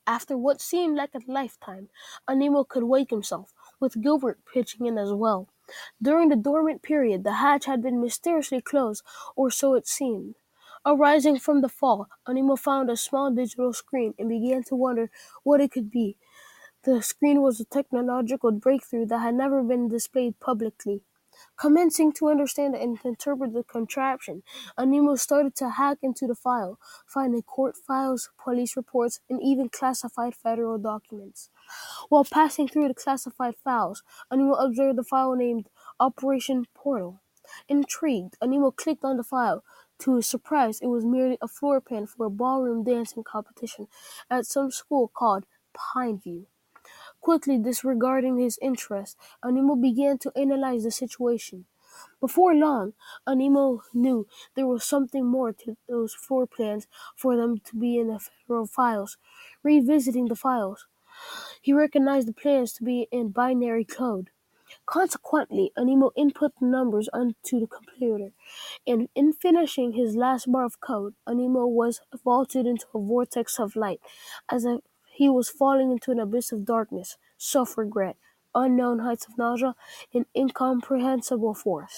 After what seemed like a lifetime, Anemo could wake himself, with Gilbert pitching in as well. During the dormant period, the hatch had been mysteriously closed, or so it seemed. Arising from the fall, Anemo found a small digital screen and began to wonder what it could be. The screen was a technological breakthrough that had never been displayed publicly. Commencing to understand and interpret the contraption, Anemo started to hack into the file, finding court files, police reports, and even classified federal documents. While passing through the classified files, Anemo observed a file named Operation Portal. Intrigued, Anemo clicked on the file. To his surprise, it was merely a floor plan for a ballroom dancing competition at some school called Pineview. Quickly disregarding his interest, Anemo began to analyze the situation. Before long, Anemo knew there was something more to those floor plans for them to be in the federal files. Revisiting the files, he recognized the plans to be in binary code. Consequently, Anemo input the numbers onto the computer, and in finishing his last bar of code, Anemo was vaulted into a vortex of light, as if he was falling into an abyss of darkness, self-regret, unknown heights of nausea, and incomprehensible force.